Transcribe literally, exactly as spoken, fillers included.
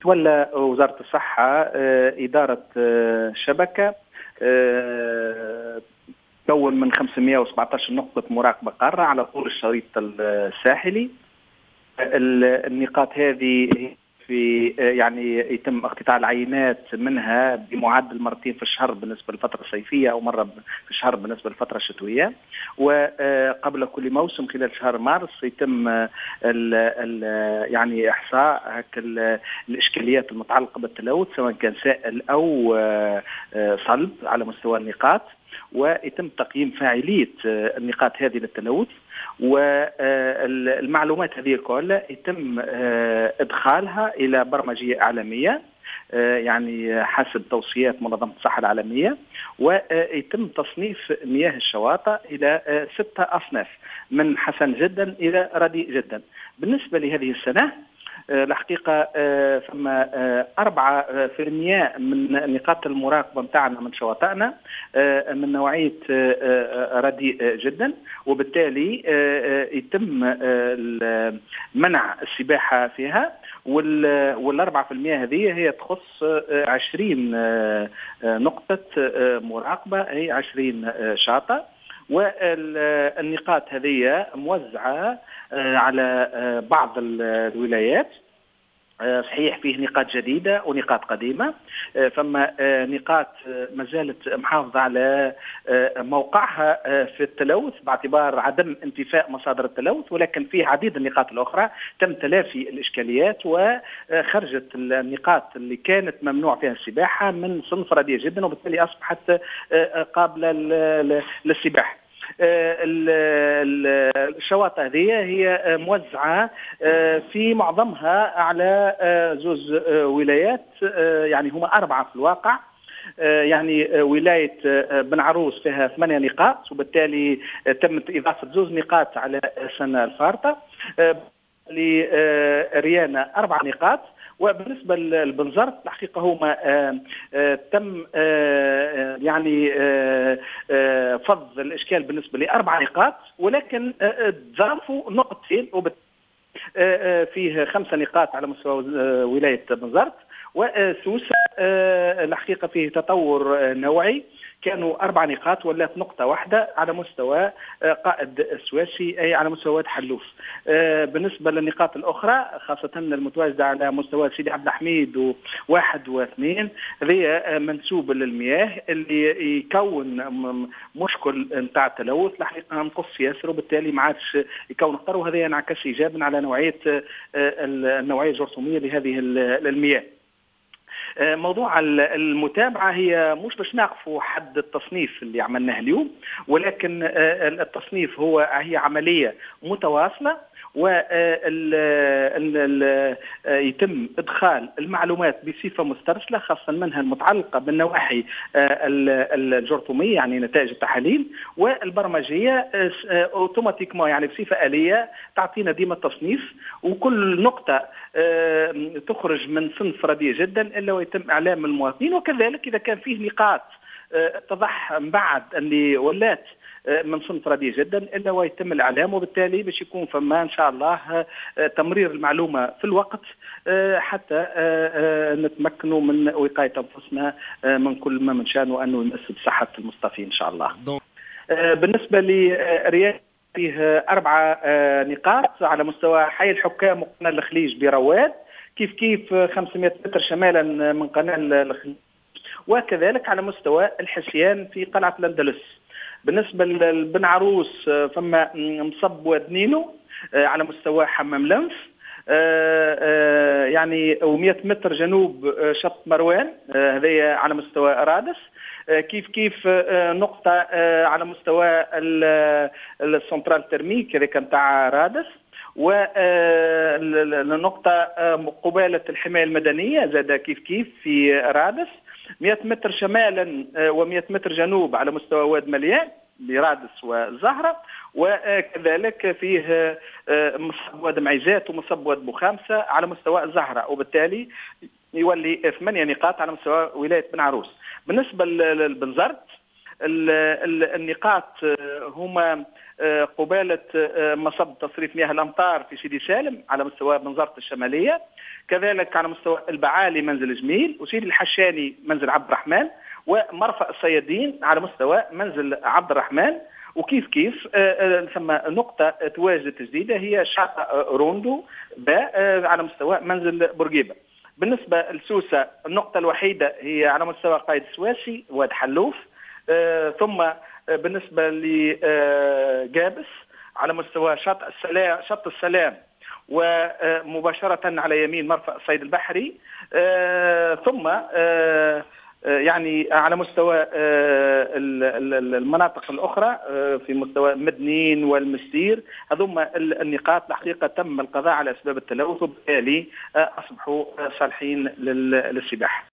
تولى وزارة الصحة إدارة شبكة تكون من خمسمئة وسبعة عشر نقطة مراقبة قارة على طول الشريط الساحلي. النقاط هذه في يعني يتم اقتطاع العينات منها بمعدل مرتين في الشهر بالنسبه للفتره الصيفيه او مره في الشهر بالنسبه للفتره الشتويه، وقبل كل موسم خلال شهر مارس يتم ال ال يعني احصاء الاشكاليات المتعلقه بالتلوث سواء كان سائل او صلب على مستوى النقاط، ويتم تقييم فاعليه النقاط هذه للتلوث. والمعلومات هذه الكل يتم إدخالها إلى برمجية إعلامية يعني حسب توصيات منظمة الصحة العالمية، ويتم تصنيف مياه الشواطئ إلى ستة أصناف من حسن جدا إلى رديء جدا. بالنسبة لهذه السنة الحقيقة ثم أربعة في المية من نقاط المراقبة متاعنا من شواطئنا من نوعية رديء جدا، وبالتالي يتم منع السباحة فيها. والأربعة في المية هذه هي تخص عشرين نقطة مراقبة، أي عشرين شاطئ، والنقاط هذه موزعة على بعض الولايات. صحيح فيه نقاط جديدة ونقاط قديمة، فما نقاط ما زالت محافظة على موقعها في التلوث باعتبار عدم انتفاء مصادر التلوث، ولكن فيه عديد النقاط الأخرى تم تلافي الإشكاليات وخرجت النقاط اللي كانت ممنوع فيها السباحة من صنف رديء جدا، وبالتالي أصبحت قابلة للسباحة. الشواطئ هذه هي موزعة في معظمها على زوز ولايات، يعني هما أربعة في الواقع. يعني ولاية بن عروس فيها ثمانية نقاط، وبالتالي تمت إضافة زوز نقاط على السنة الفارطة. لريانة أربع نقاط. وبالنسبة للبنزرت الحقيقة هما آه آه تم آه يعني آه آه فض الإشكال بالنسبة لأربع نقاط، ولكن ضافوا نقطتين فيه خمسة نقاط على مستوى ولاية بنزرت. وسوسة الحقيقة فيه تطور نوعي، كانوا أربع نقاط ولات نقطة واحدة على مستوى قائد السواسي، أي على مستوى واد حلوف. بالنسبة للنقاط الأخرى خاصة المتواجدة على مستوى سيدي عبد الحميد وواحد واثنين، هذه منسوب للمياه اللي يكون مشكل نتاع التلوث الحقيقة نقص ياسر، وبالتالي ما عادش يكون خطر، وهذا ينعكس إيجابا على نوعية النوعية الجرثومية لهذه المياه. موضوع المتابعة هي مش باش نقفوا حد التصنيف اللي عملناه اليوم، ولكن التصنيف هو هي عملية متواصلة، ويتم إدخال المعلومات بصفة مسترسلة خاصة منها المتعلقة بالنواحي الجرثومية يعني نتائج التحاليل، والبرمجية اوتوماتيكما يعني بصفة آلية تعطينا ديما التصنيف، وكل نقطة تخرج من صنف رديء جدا إلا ويتم إعلام المواطنين. وكذلك إذا كان فيه نقاط اتضح من بعد اللي ولات من صنف رديء جدا إلا ويتم الإعلام، وبالتالي باش يكون فما إن شاء الله تمرير المعلومة في الوقت حتى نتمكنوا من وقاية أنفسنا من كل ما من شأنه أنه يمس بصحة المصطفين إن شاء الله. بالنسبة لرياض فيه أربعة نقاط على مستوى حي الحكام وقناة الخليج برواد، كيف كيف خمسمئة متر شمالا من قناة الخليج، وكذلك على مستوى الحسيان في قلعة الأندلس. بالنسبة لبن عروس فما مصب ودنينو على مستوى حمام لنف يعني ومئة متر جنوب شط مروان هذه على مستوى رادس، كيف كيف نقطة على مستوى السنترال ترميك هذيك نتاع رادس، والنقطة قبالة الحماية المدنية زاد كيف كيف في رادس، مئة متر شمالا ومئة متر جنوب على مستوى واد مليان برادس والزهرة، وكذلك فيه مصب واد معيزات ومصب واد بوخامسة على مستوى الزهرة، وبالتالي يولي ثمانية نقاط على مستوى ولاية بن عروس. بالنسبة للبنزرت النقاط هما قبالة مصب تصريف مياه الأمطار في سيدي سالم على مستوى بنزرت الشمالية، كذلك على مستوى البعالي منزل جميل، وسيد الحشاني منزل عبد الرحمن، ومرفأ الصيادين على مستوى منزل عبد الرحمن. وكيف كيف ثم نقطة تواجد جديدة هي شاطئ روندو على مستوى منزل بورقيبة. بالنسبة لسوسة النقطة الوحيدة هي على مستوى قايد السواسي واد حلوف. ثم بالنسبة لجابس على مستوى شاطئ السلام شط السلام ومباشرة على يمين مرفأ الصيد البحري. ثم يعني على مستوى المناطق الأخرى في مستوى مدنين والمستير، هذوما النقاط الحقيقة تم القضاء على أسباب التلوث، وبالتالي أصبحوا صالحين للسباحة.